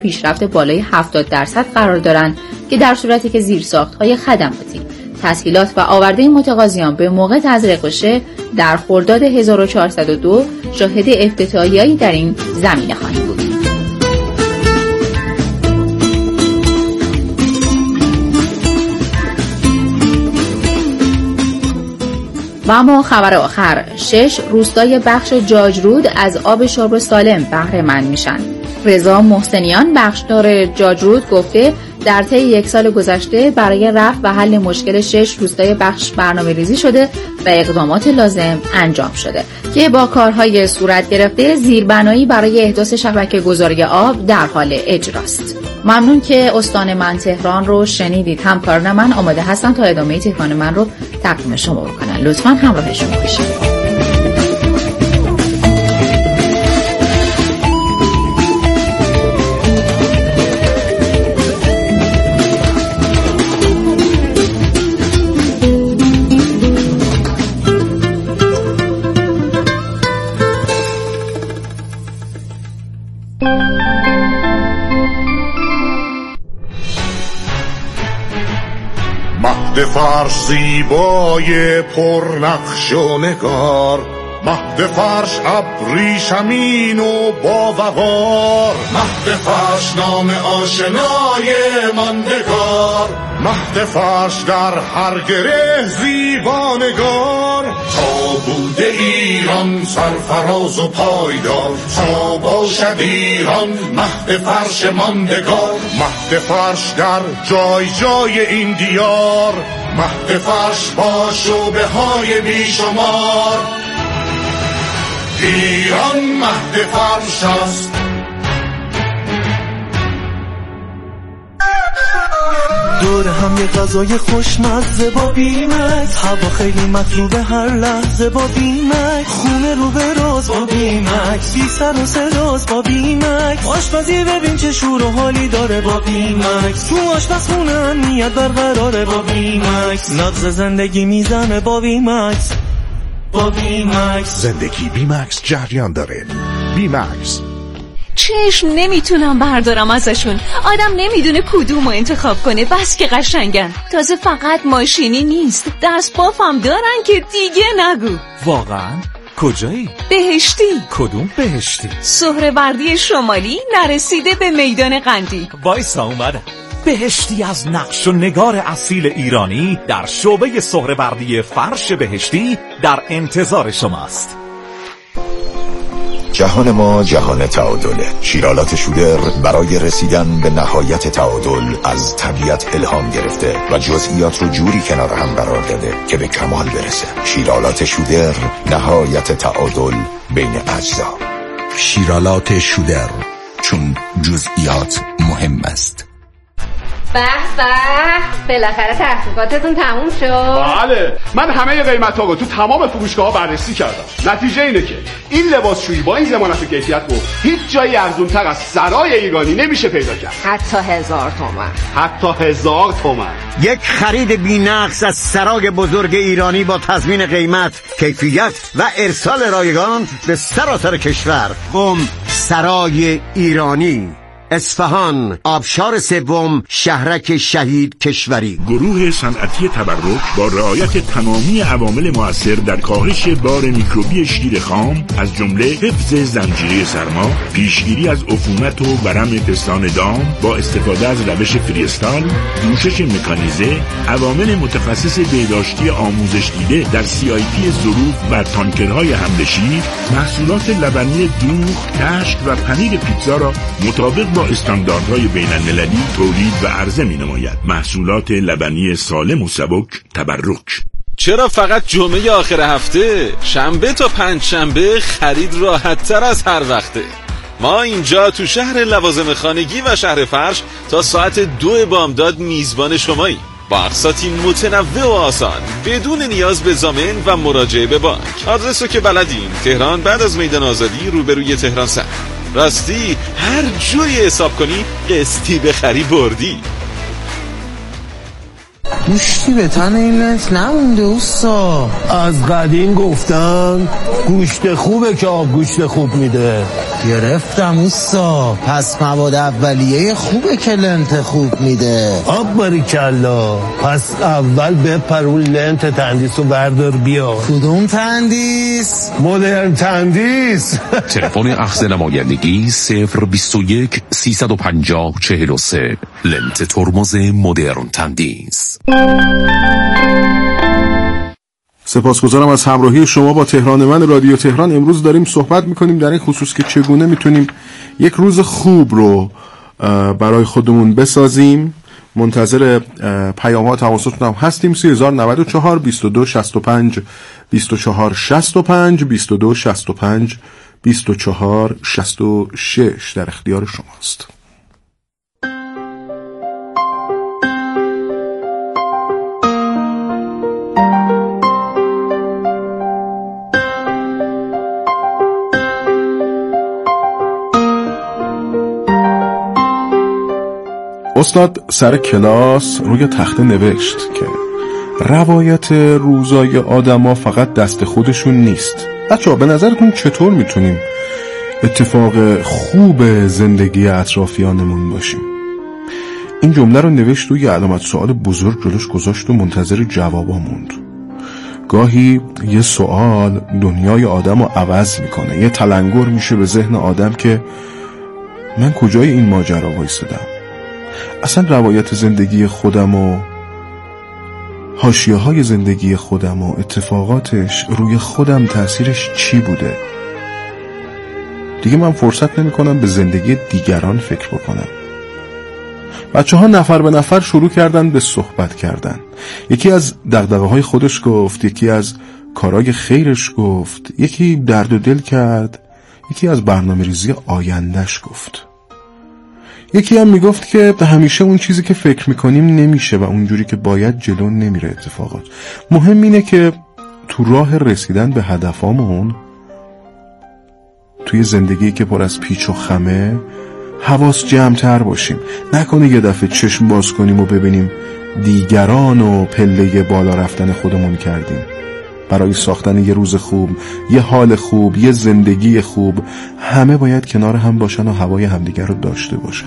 پیشرفت بالای 70% قرار دارند که در صورتی که زیرساخت‌های خدماتی، تسهیلات و آورده متقاضیان به موقع تزریق بشه، در خرداد 1402 شاهد افتتاحیه‌ای در این زمینه خواهیم بود. و اما خبر آخر، 6 روستای بخش جاجرود از آب شرب سالم بهره مند میشن. رضا محسنیان بخشدار جاجرود گفته در طی 1 سال گذشته برای رفع و حل مشکل 6 روستای بخش برنامه‌ریزی شده و اقدامات لازم انجام شده که با کارهای صورت گرفته زیربنایی برای احداث شبکه گذاری آب در حال اجراست. ممنون که استان من تهران رو شنیدید. همکاران من آماده هستن تا ادامه تهران من رو تقدیم شما بکنن. لطفاً همراهشون باشید. مهد فرش زیبای پرنقش و نگار، مهد فرش ابریشمین و باوقار، مهد فرش نام آشنای ماندگار، مهد فرش در هر گره زیبانگار. تا بوده ایران سرفراز و پایدار، تا باشد ایران مهد فرش ماندگار. مهد فرش در جای جای این دیار، مهد فرش با شعبه های بیشمار. ایران مهد فرش است. دور هم یه غذای خوشمزه با بیمکس، هوا خیلی مطلوبه هر لحظه با بیمکس، خونه رو به راز با بیمکس، بی سر و سراز با بیمکس، آشپزی ببین چه شور و حالی داره با بیمکس، تو آشپزخونه امنیت برقراره با بیمکس، نبض زندگی میزنه با بیمکس. با بیمکس زندگی بیمکس جریان داره. بیمکس چشم نمیتونم بردارم ازشون. آدم نمیدونه کدومو انتخاب کنه، بس که قشنگن. تازه فقط ماشینی نیست، دست بافم دارن که دیگه نگو. واقعا؟ کجایی؟ بهشتی. کدوم بهشتی؟ سهروردی شمالی نرسیده به میدان قندی. وایسا اومدم. بهشتی از نقش و نگار اصیل ایرانی در شعبه سهروردی فرش بهشتی در انتظار شماست. جهان ما جهان تعادله. شیرالات شودر برای رسیدن به نهایت تعادل از طبیعت الهام گرفته و جزئیات رو جوری کنار هم قرار داده که به کمال برسه. شیرالات شودر، نهایت تعادل بین اجزا. شیرالات شودر، چون جزئیات مهم است. به بالاخره تحقیقاتتون تموم شد؟ بله، من همه قیمت‌ها رو تو تمام فروشگاه‌ها بررسی کردم. نتیجه اینه که این لباسشویی با این ضمانت کیفیت رو هیچ جایی ارزان‌تر از سرای ایرانی نمیشه پیدا کرد. حتی 1000 تومان. حتی 1000 تومان. یک خرید بی‌نقص از سرای بزرگ ایرانی با تضمین قیمت، کیفیت و ارسال رایگان به سراسر کشور. سرای ایرانی، اصفهان، آبشار سوم، شهرک شهید کشوری. گروه صنعتی تبرک با رعایت تمامی عوامل مؤثر در کاهش بار میکروبی شیر خام از جمله حفظ زنجیره سرما، پیشگیری از عفونت و ورم پستان دام با استفاده از روش فریستال، جوشش مکانیزه، عوامل متخصص بهداشتی آموزش دیده در CIP ظروف و تانکرهای حمل شیر، محصولات لبنی دوغ، کشک و پنیر پیتزا را مطابق با استانداردهای بین‌المللی تولید و عرضه می‌نماید. محصولات لبنی سالم و سبک تبرک. چرا فقط جمعه آخر هفته؟ شنبه تا پنجشنبه خرید راحت‌تر از هر وقته. ما اینجا تو شهر لوازم خانگی و شهر فرش تا ساعت 2 بامداد میزبان شماییم. با اقساطی متنوع و آسان بدون نیاز به ضامن و مراجعه به بانک. آدرسو که بلدین، تهران بعد از میدان آزادی روبروی تهران سر. راستی هر جوری حساب کنی قسطی بخری بردی. گوشتی به تن این نسل نمونده اوستا. از قدیم گفتن گوشت خوبه که آب گوشت خوب میده. گرفتم اوستا. پس مواد اولیه خوبه که لنت خوب میده. آب باریکلا. پس اول بپر اون لنت تندیس رو بردار بیا. کدوم تندیس؟ مدرن تندیس. تلفن اخذ نمایندگی 021 350 43. لنت ترمز مدرن تندیس. سپاسگزارم از همراهی شما با تهران من رادیو تهران. امروز داریم صحبت میکنیم در این خصوص که چگونه میتونیم یک روز خوب رو برای خودمون بسازیم. منتظر پیام ها تماساتون هم هستیم. 3094 22 65 24 65 22 65 24 66 در اختیار شماست. استاد سر کلاس روی تخته نوشت که روایت روزای آدما فقط دست خودشون نیست. بچه‌ها به نظرتون چطور میتونیم اتفاق خوب زندگی اطرافیانمون باشیم؟ این جمله رو نوشت و یه علامت سوال بزرگ جلوش گذاشت و منتظر جوابا موند. گاهی یه سوال دنیای آدم رو عوض میکنه. یه تلنگر میشه به ذهن آدم که من کجای این ماجرا وایسادم؟ اصلا روایت زندگی خودم و حاشیه‌های زندگی خودم و اتفاقاتش روی خودم تأثیرش چی بوده؟ دیگه من فرصت نمی کنم به زندگی دیگران فکر بکنم. بچه‌ها نفر به نفر شروع کردن به صحبت کردن. یکی از دغدغه‌های خودش گفت، یکی از کارهای خیرش گفت، یکی درد و دل کرد، یکی از برنامه‌ریزی آیندهش گفت. یکی هم میگفت که همیشه اون چیزی که فکر میکنیم نمیشه و اونجوری که باید جلو نمیره اتفاقات. مهم اینه که تو راه رسیدن به هدفامون، توی زندگی که پر از پیچ و خمه، حواس جمع‌تر باشیم. نکنه یه دفعه چشم باز کنیم و ببینیم دیگران و پله بالا رفتن خودمون کردیم. برای ساختن یه روز خوب، یه حال خوب، یه زندگی خوب، همه باید کنار هم باشن و هوای همدیگر رو داشته باشن.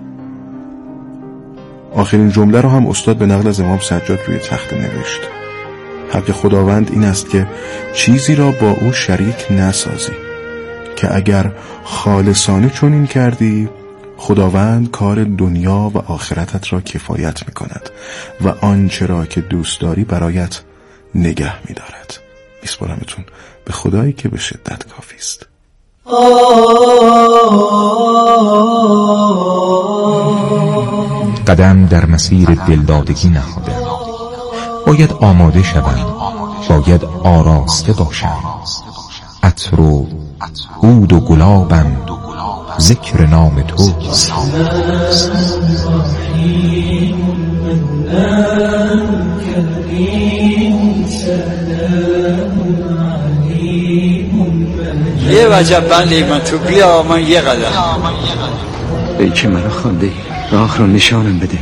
آخرین جمله رو هم استاد به نقل از امام سجاد روی تخته نوشت. حق خداوند این است که چیزی را با او شریک نسازی، که اگر خالصانه چنین کردی خداوند کار دنیا و آخرتت را کفایت می کند و آنچه را که دوست داری برایت نگه می دارد. میسپارمتون به خدایی که به شدت کافی است. قدم در مسیر دلدادگی نهاده، باید آماده شوم، باید آراسته باشم. عطر و عود و گلابم، ذکر نام توست. یه وجب بندی من تو بیا من یه قدم. ای که منو خونده راه رو نشانم بده.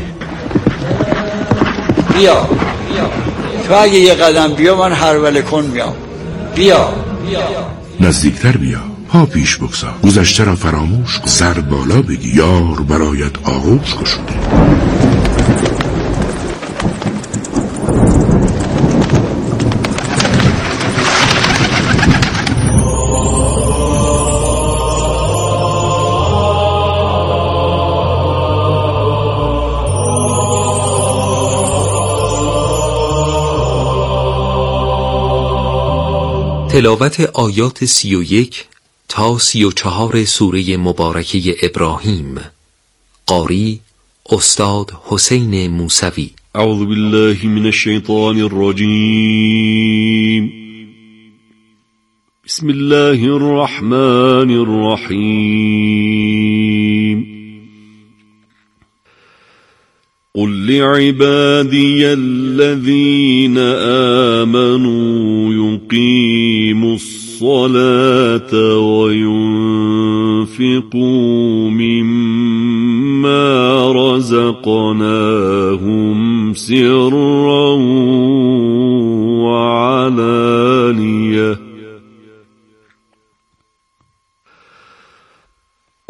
بیا تو اگه یه قدم بیا من هرول کن میام. بیا نزدیکتر بیا، پا پیش بگذار، گذشته را فراموش کن، سر بالا بگی یار برایت آغوش گشوده. تلاوت آیات 31 تا 34 سوره مبارکه ابراهیم. قاری استاد حسین موسوی. اعوذ بالله من الشیطان الرجیم. بسم الله الرحمن الرحیم. قل لعبادي الذين آمنوا يقيموا الصلاة وينفقوا مما رزقناهم سرا وعلانية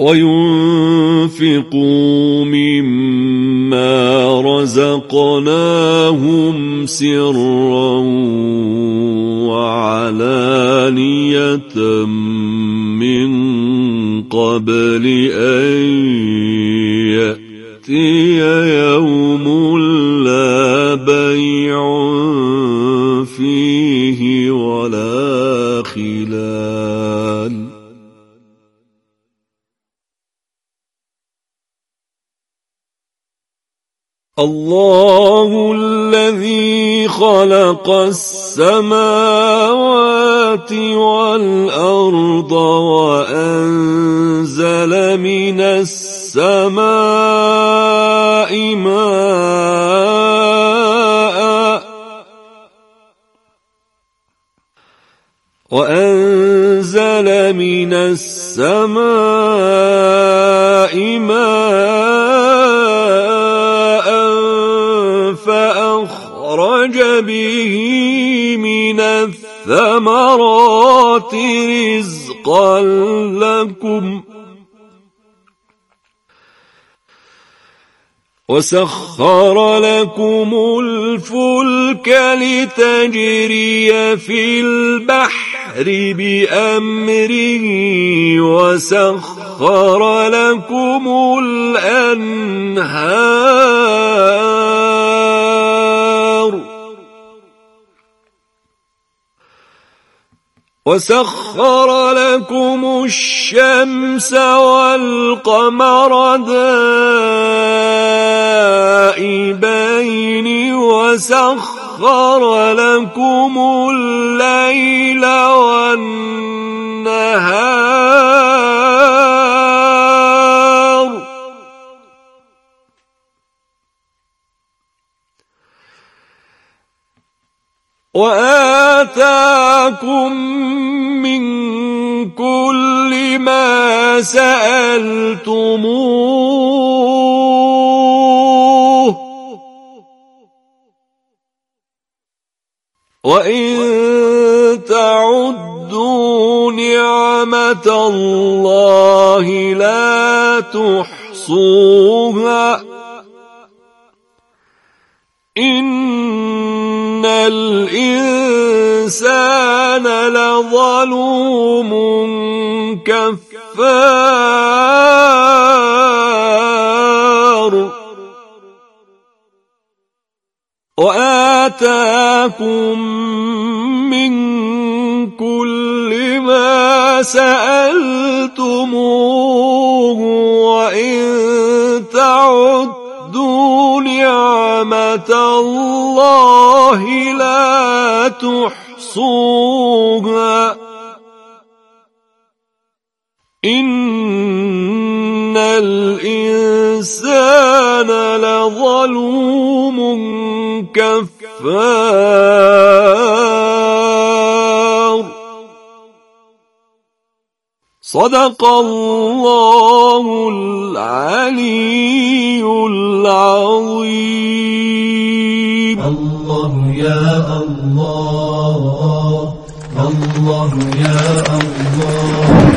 وينفقوا مما رزقناهم سرا وعلانية من قبل أن يأتي يوم لا بيع فيه ولا خلال. الله الذي خلق السماوات والأرض وأنزل من السماء ماء فأخرج به من الثمرات رزقا لكم وسخر لكم الفلك لتجري في البحر بأمره وسخر لكم الأنهار وسخر لكم الشمس والقمر دائبين وسخر لكم الليل والنهار وآتاكم من كل ما سألتموه وإن تعدوا نعمة الله لا تحصوها إن الإنسان لظلوم كفار وآتاكم من كل ما سألتموه وإن تعدوا نعمة الله لا تحصوها إن الإنسان لظلوم كفار. صدق الله العلي العظيم. الله يا الله الله يا الله.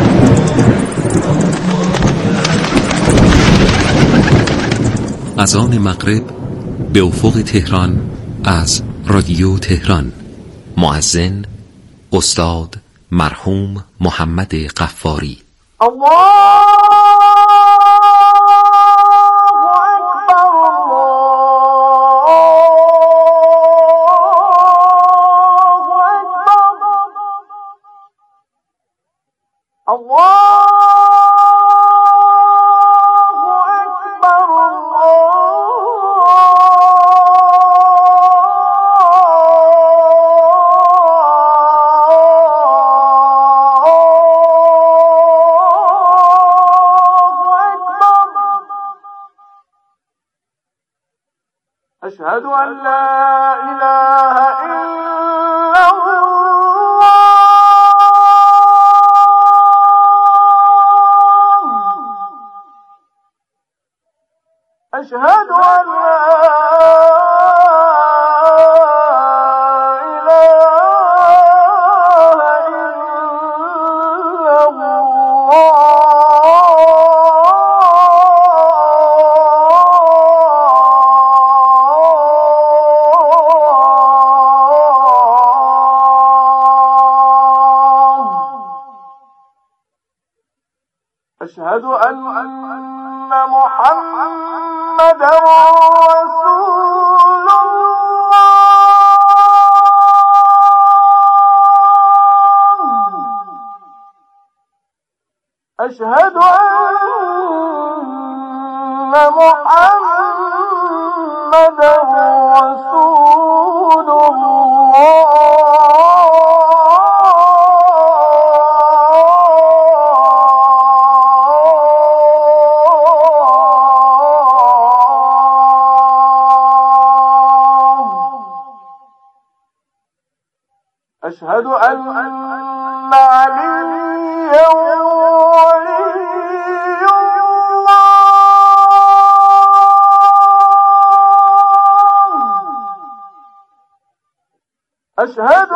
اذان مغرب به افق تهران از رادیو تهران. مؤذن استاد مرحوم محمد غفاری. أشهد أن لا إله إلا الله. أشهد أن لا إله إلا الله. أشهد أن محمد رسول الله. أشهد أن محمد رسول الله. أشهد أن عليا ولي الله. أشهد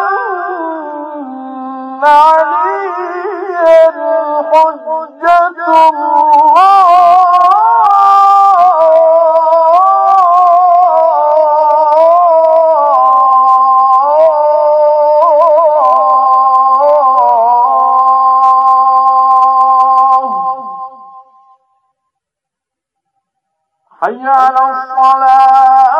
أن عليا حجة الله. حي على الصلاة.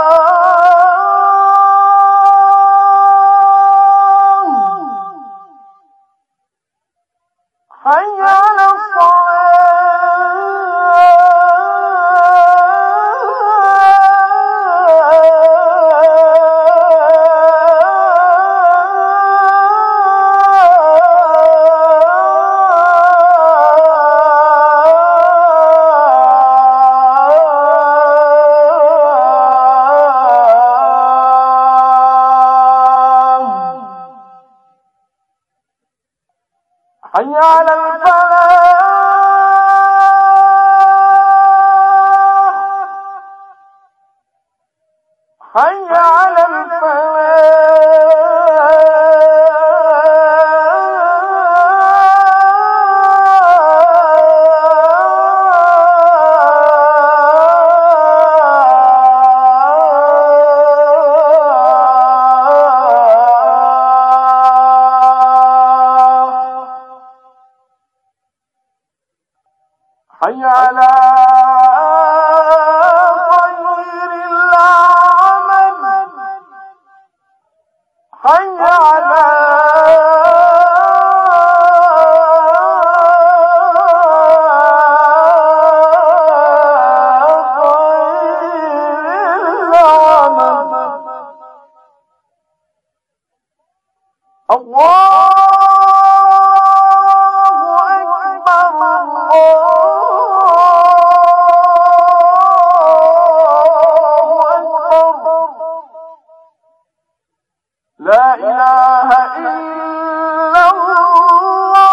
حي على حي على الفلاح. حي على حي على خير العمل. حي على خير العمل. الله لا إله إلا الله.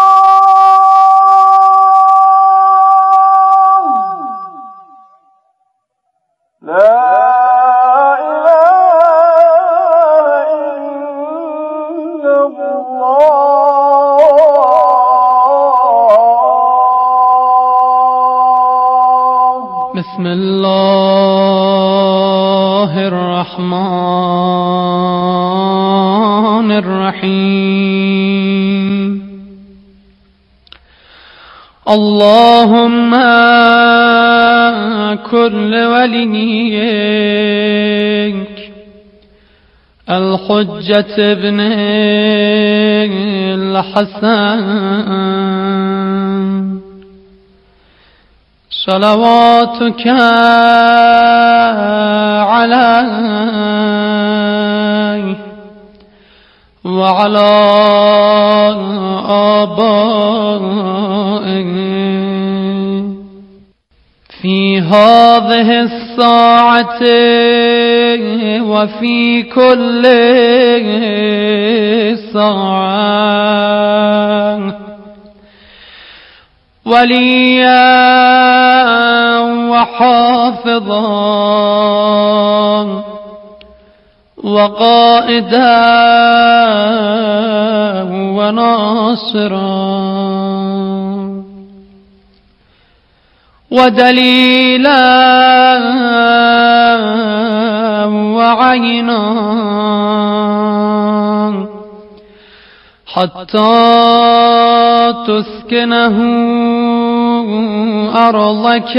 لا إله إلا الله. بسم الله الرحمن الرحيم. اللهم كل وليك الحجة ابن الحسن صلواتك عليه وعلى آبائه في هذه الساعة وفي كل ساعة وليا وحافظا وقائدا وناصرا ودليلا وعينا حتى تسكنه أرضك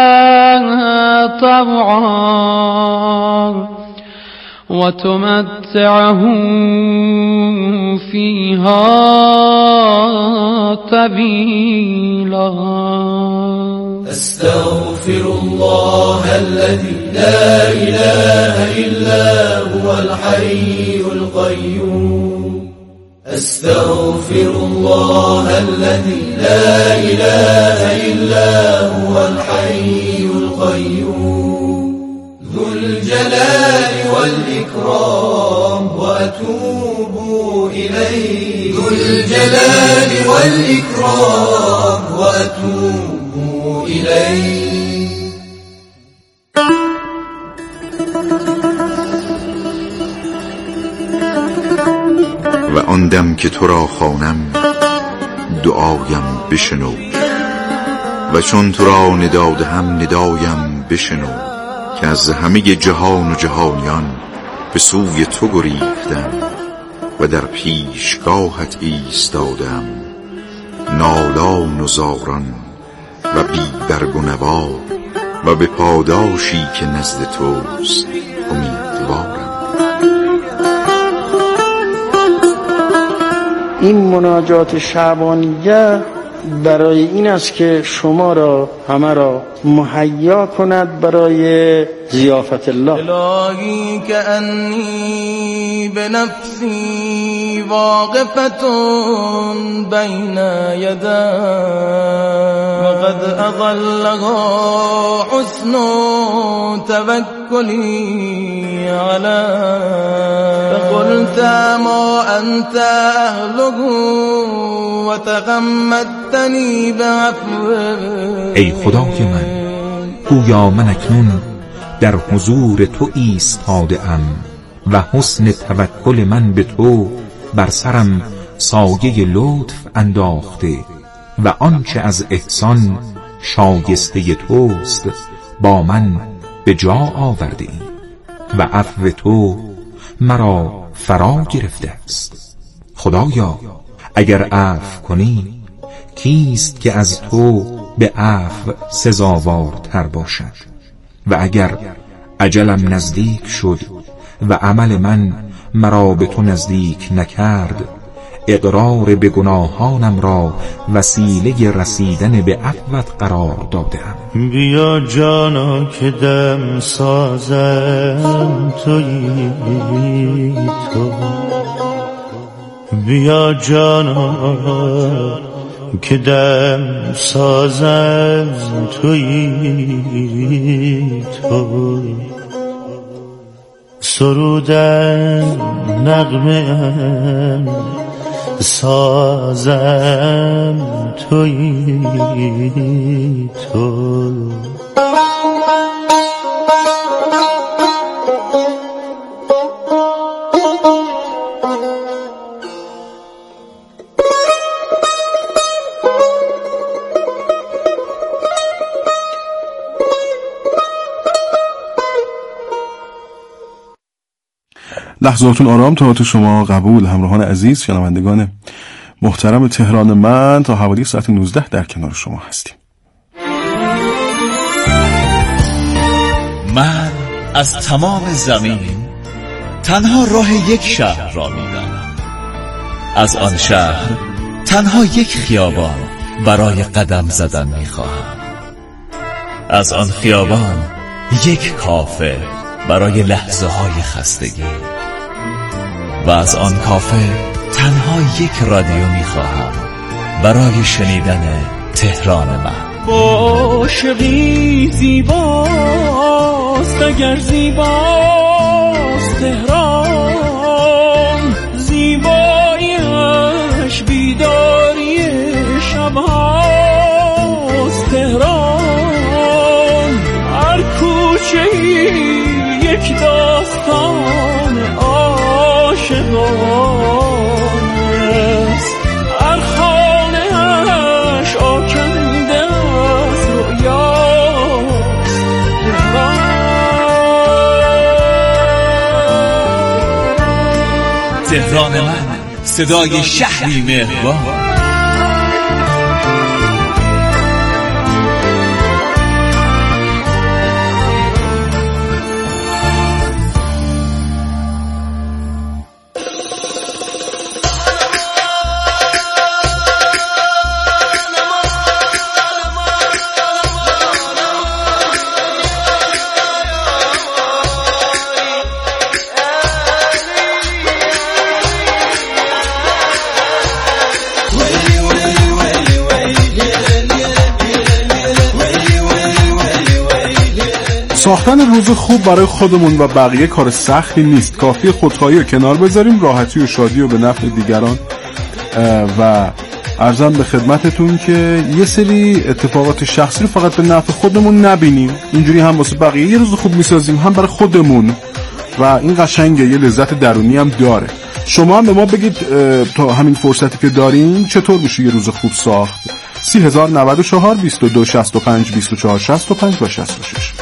طوعا وتمتعه فيها طويلا. أستغفر الله الذي لا إله إلا هو الحي القيوم. أستغفر الله الذي لا إله إلا هو الحي القيوم ذو الجلال والإكرام وأتوب إليه. ذو الجلال والإكرام وأتوب إليه. و آن دم که تو را خوانم دعایم بشنو و چون تو را نداده هم ندایم بشنو که از همه جهان و جهانیان به سوی تو گریختم و در پیشگاهت ایستادم نالان و زاران و بی برگ و نوا و به پاداشی که نزد توست امیدوارم. این مناجات شعبانیه برای این است که شما را همه را مهیا کند برای ضیافت الله. الهی که انی بنفسی واقفتون بین یدک وقد اضلها حسن توکلی علیک فقلت ما انت اهله وتغمدتنی بعفوک. ای خدای من، گویا من اکنون در حضور تو ایستاده ام و حسن توکل من به تو بر سرم سایه لطف انداخته و آنچه از احسان شایسته توست با من به جا آورده ای و عفو تو مرا فرا گرفته است. خدایا اگر عفو کنی کیست که از تو به عفو سزاوارتر باشد؟ و اگر اجلم نزدیک شد و عمل من مرا به تو نزدیک نکرد، اقرار به گناهانم را وسیله رسیدن به عفوت قرار دادم. بیا جانا که دم سازم تویی تو. بیا جانا که دم سازم تویی تو. سرودم نغمه سازم تویی تو. لحظاتون آرام توات شما قبول. همراهان عزیز، شنوندگان محترم تهران من، تا حوالی ساعت 19 در کنار شما هستیم. من از تمام زمین تنها راه یک شهر را می‌دانم. از آن شهر تنها یک خیابان برای قدم زدن می‌خواهم. از آن خیابان یک کافه برای لحظه‌های خستگی و از آن کافه تنها یک رادیو می‌خواهم برای شنیدن تهران من. عاشقی زیباست اگر زیباست تهران، زیباییش بیداری شبهاست تهران. هر کوچه‌ای یک داستان عاشقانست، هر خانه‌اش آکنده از رؤیاست تهران من، صدای شهری مهربان. ساختن روز خوب برای خودمون و بقیه کار سختی نیست. کافی خودخواهی رو کنار بذاریم، راحتی و شادی رو به نفع دیگران و عرضم به خدمتتون که یه سری اتفاقات شخصی رو فقط به نفع خودمون نبینیم. اینجوری هم واسه بقیه یه روز خوب میسازیم، هم برای خودمون، و این قشنگه، یه لذت درونی هم داره. شما هم به ما بگید تا همین فرصتی که داریم چطور میشه یه روز خوب ساخت. 3094 22 65 24 65 و 66.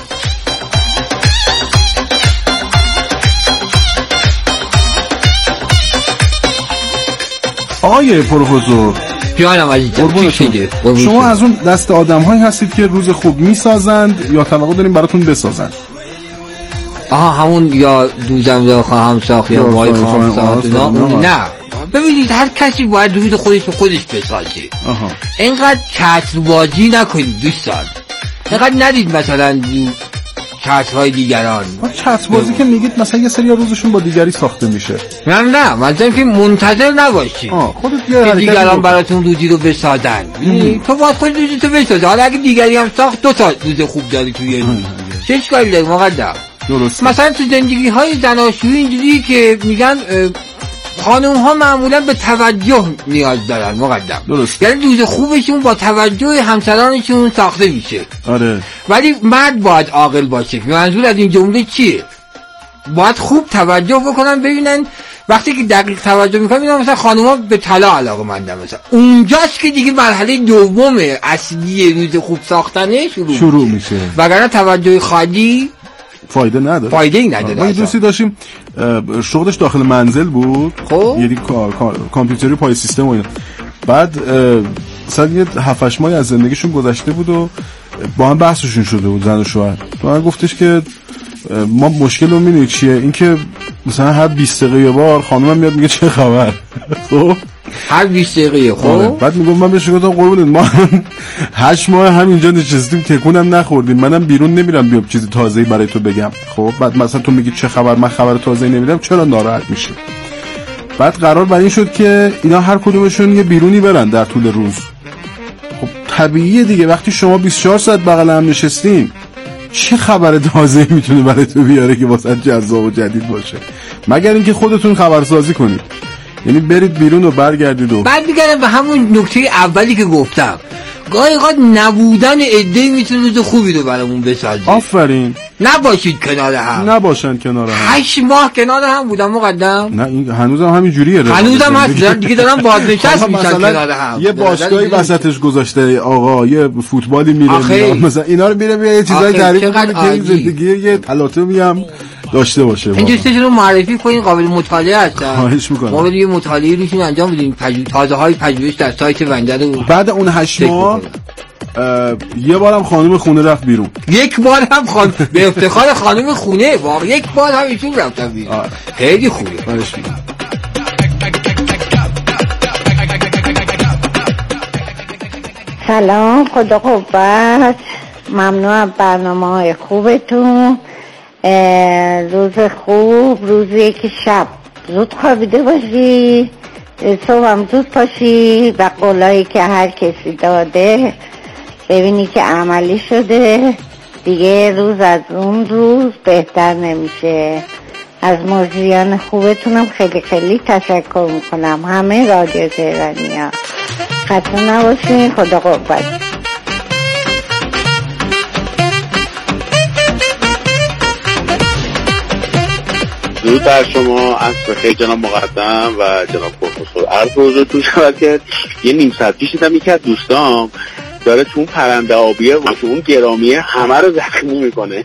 آقای پروفسور جانم عزیزم، شما از اون دست آدم هایی هستید که روز خوب میسازند یا توقع داریم براتون بسازند؟ همون یا دوزم خواهم ساخت یا وای خواهم ساخت. نه ببینید، هر کسی باید روز خودش به خودش بسازه. اینقدر چتربازی نکنید دوستان، اینقدر ندید مثلا چترهای دیگران. چتربازی که میگید مثلا یه سری روزشون با دیگری ساخته میشه. نه مثلا که منتظر نباشید که دیگران براتون روزی رو بسازن. تو باید خود روزی تو بسازی. حالا اگه دیگری هم ساخت 2 تا روز خوب داری توی روز، چه اشکالی داره مقدم؟ درست. مثلا تو زندگی های زناشویی اینجوری که میگن خانم ها معمولا به توجه نیاز دارن مقدم. درست. یعنی روز خوبشون با توجه همسرانشون ساخته میشه. آره. ولی مرد باید عاقل باشه. منظور از این جمله چیه؟ باید خوب توجه بکنن، ببینن وقتی که دقیق توجه میکنن میدونن مثلا خانوما به طلا علاقه‌مندن، مثلا اونجاست که دیگه مرحله دوم اصلی روز خوب ساختنه شروع میشه. وگرنه توجه خالی فایده نداره. فایده‌ای نداره. ما دوستی داشتیم شغلش داخل منزل بود، یعنی کامپیوتری پای سیستم و اینا. بعد مثلا یه 7-8 ماهی از زندگیشون گذشته بود و با هم بحثشون شده بود، زن و شوهر. تو من گفتش که ما مشکل رو میدونی چیه؟ این که مثلا هر 20 دقیقه یه بار خانمم میاد میگه چه خبر. خب هر 20 دقیقه. خب بعد میگم من بهش گفتم قربونت ما 8 ماه همینجا نشستیم تکونم نخوردیم، منم بیرون نمیرم بیام چیز تازه‌ای برای تو بگم. خب بعد مثلا تو میگی چه خبر، من خبر تازه‌ای نمیدم، چرا ناراحت میشی؟ بعد قرار بر این شد که اینا هر کدومشون یه بیرونی برن در طول روز. خب طبیعیه دیگه، وقتی شما 24 ساعت بغل هم نشستین چه خبر تازه‌ای میتونه برای تو بیاره که واسه جذاب و جدید باشه؟ مگر اینکه خودتون خبرسازی کنید، یعنی برید بیرون و برگردید. و بعد میگردم به همون نکته اولی که گفتم، گاهی اوقات نبودن عده‌ای میتونه روز خوبی رو برامون بسازه. آفرین. نباشید کنار هم. نباشن کنار هم. 8 ماه کنار هم بودم مقدم. نه این هنوزم همین جوریه. هنوزم هست دیگه، دارم بازنشست میشن کنار هم. یه باشگاهی وسطش گذاشته آقا، یه فوتبالی میره مثلا اینا رو میره یه چیزای تعریف کنه که زندگی یه تلاطمی هم داشته باشه. این دوستتون رو معرفی کنین، قابل مطالعه هستن. خواهش می‌کنم. ما بریم مطالعه روشون انجام بدیم، تازه‌های پژوهش در سایت ونده رو. بعد اون 8 ماه یه بارم خانم خونه رفت بیرون. یک بار هم به افتخار خانم خونه واقعا یک بار هم ایشون رفتن بیرون. خیلی خوبه. خواهش می‌کنم. سلام، خدا قوت. ممنون برنامه‌های خوبتون. روز خوب، روزی که شب زود خوابیده باشی، صبح هم زود پاشی و قولایی که هر کسی داده ببینی که عملی شده دیگه. روز از اون روز بهتر نمیشه. از مجریان خوبتونم خیلی خیلی تشکر میکنم، همه رادیو تهرانیا. خسته نباشین، خدا قوت. درود بر شما، عصر بخیر جناب مقدم و جناب پروفسور. عرض حضورتون شود که یه نیم ساعت پیش دیدم یکی از دوستام داره تو اون پرنده آبیه و تو اون گرامیه همه رو زخمی میکنه.